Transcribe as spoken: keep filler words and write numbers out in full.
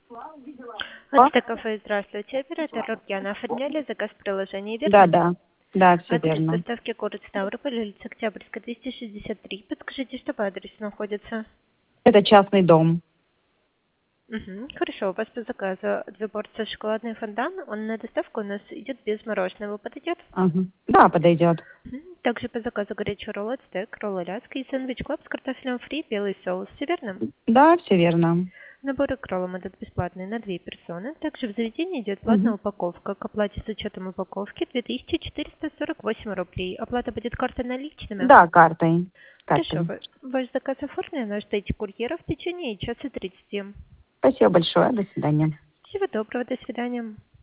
О, Это кафе, здравствуйте, оператор Рургена. Оформляли заказ в приложении, да, верно? да, да, все Адрес верно. доставки город Ставрополь, улица Октябрьская, двести шестьдесят три. Подскажите, что по адресу находится? Это частный дом. Угу. Хорошо, у вас по заказу две порции шоколадный фондан. Он на доставку у нас идет без мороженого. Подойдет? Ага. Да, подойдет. Мгм. Также по заказу горячий ролл, стейк, ролл аляска и сэндвич клаб с картофелем фри, белый соус. Все верно? Да, все верно. Наборы к роллам идут бесплатные на две персоны. Также в заведении идет платная Мгм. упаковка. К оплате с учетом упаковки две тысячи четыреста сорок восемь рублей. Оплата будет картой наличными. Да, картой. Хорошо, Картой. ва- ваш заказ оформлен, нас ждите курьера в течение часа тридцати. Спасибо большое. До свидания. Всего доброго, до свидания.